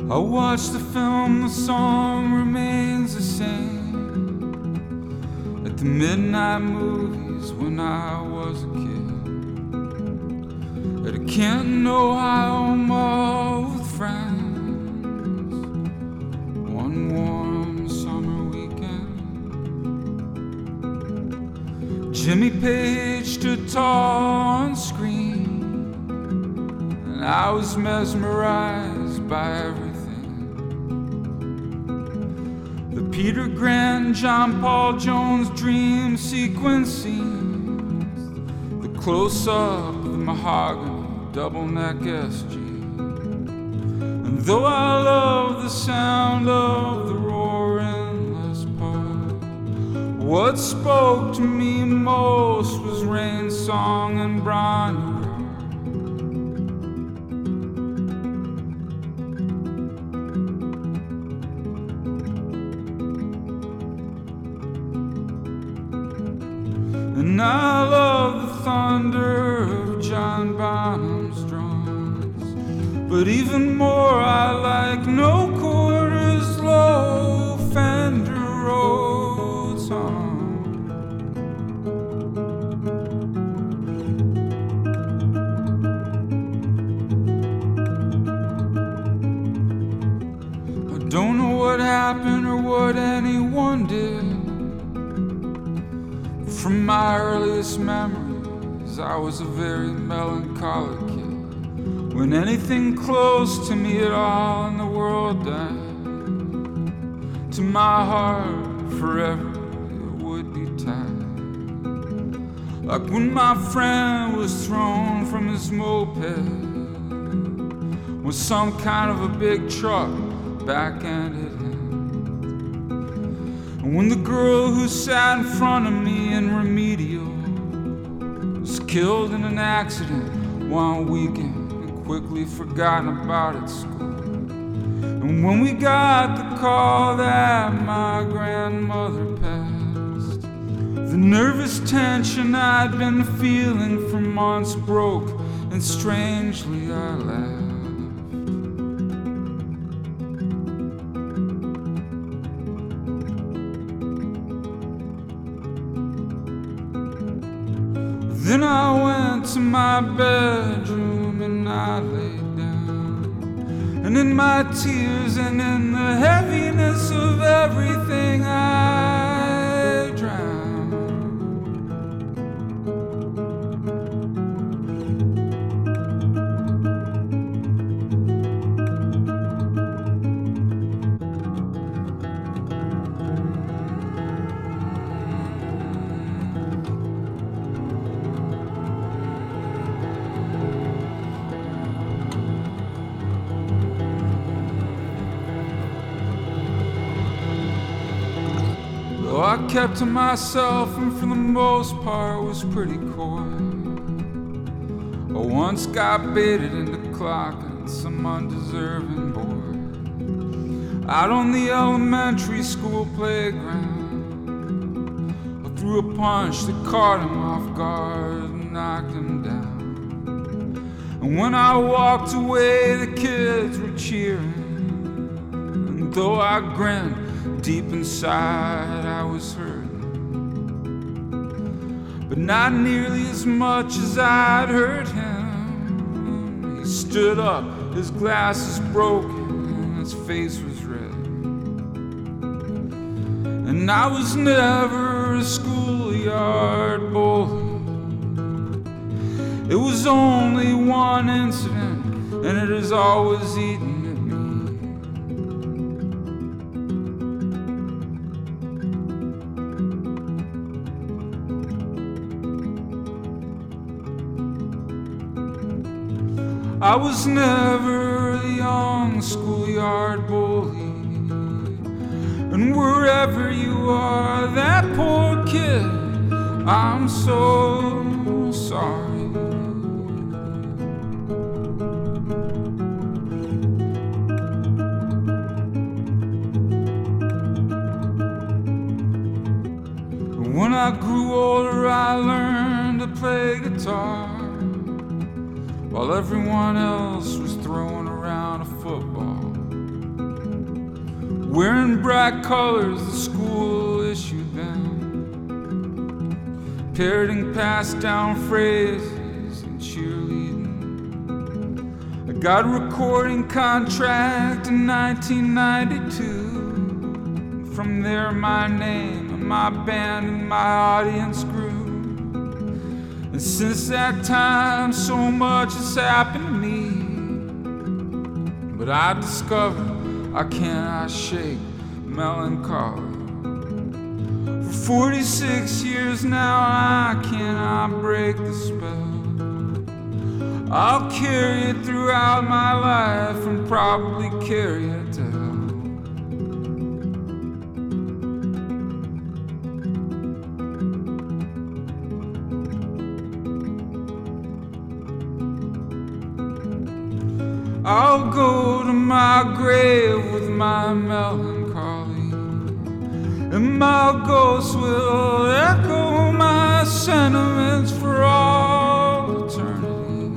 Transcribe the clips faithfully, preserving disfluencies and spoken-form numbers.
I watched the film, the song remains the same. At the midnight movies when I was a kid. At a Canton, Ohio mall with friends. One warm summer weekend. Jimmy Page stood tall on screen, and I was mesmerized by everything. The Peter Grant, John Paul Jones dream sequence scenes, the close-up of the mahogany double neck S G. And though I love the sound of the roaring Les Paul, what spoke to me most was Rain's song and Bronny. And I love the thunder of John Bonham's drums, but even more I like no quarters low Fender Rhodes hum. I don't know what happened or what anyone did. From my earliest memories, I was a very melancholy kid. When anything close to me at all in the world died, to my heart forever it would be tied. Like when my friend was thrown from his moped with some kind of a big truck back-ended him. And when the girl who sat in front of me in remedial was killed in an accident one weekend and quickly forgotten about at school. And when we got the call that my grandmother passed, the nervous tension I'd been feeling for months broke, and strangely I laughed. Then I went to my bedroom and I laid down, and in my tears and in the heaviness of everything I drowned. Though I kept to myself and for the most part was pretty coy, I once got baited into clocking some undeserving boy out on the elementary school playground. I threw a punch that caught him off guard and knocked him down. And when I walked away, the kids were cheering, and though I grinned, deep inside I was hurting, but not nearly as much as I'd hurt him. He stood up, his glasses broken, and his face was red. And I was never a schoolyard bully. It was only one incident, and it has always eaten at me. I was never a young schoolyard bully, and wherever you are, that poor kid, I'm so sorry. When I grew older, I learned to play guitar, while everyone else was throwing around a football. wearing bright colors the school issued them, parroting passed down phrases and cheerleading. I got a recording contract in nineteen ninety-two. From there my name and my band and my audience grew. And since that time so much has happened to me, but I discovered I cannot shake melancholy. For forty-six years now I cannot break the spell. I'll carry it throughout my life and probably carry it to hell. I'll go to my grave with my melancholy, and my ghost will echo my sentiments for all eternity.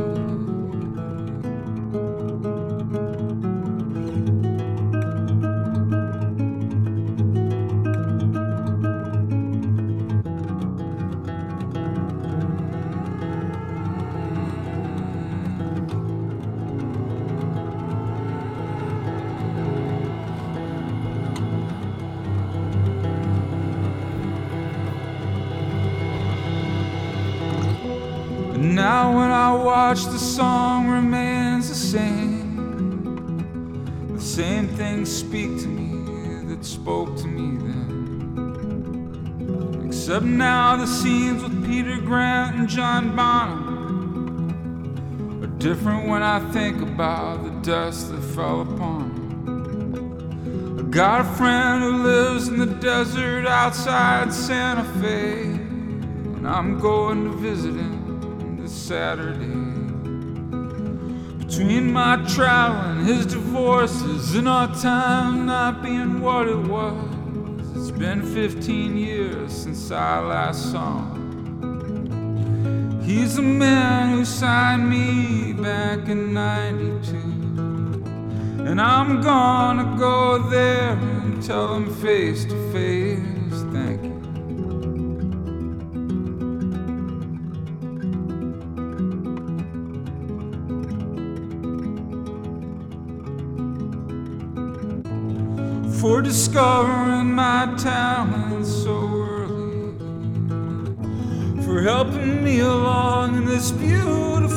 Now when I watch, the song remains the same. The same things speak to me that spoke to me then. Except now the scenes with Peter Grant and John Bonham are different when I think about the dust that fell upon them. I got a friend who lives in the desert outside Santa Fe, and I'm going to visit him Saturday. Between my travel and his divorces and our time not being what it was, it's been fifteen years since I last saw him. He's the man who signed me back in ninety-two, and I'm gonna go there and tell him face to face, thank you. For discovering my talent so early, for helping me along in this beautiful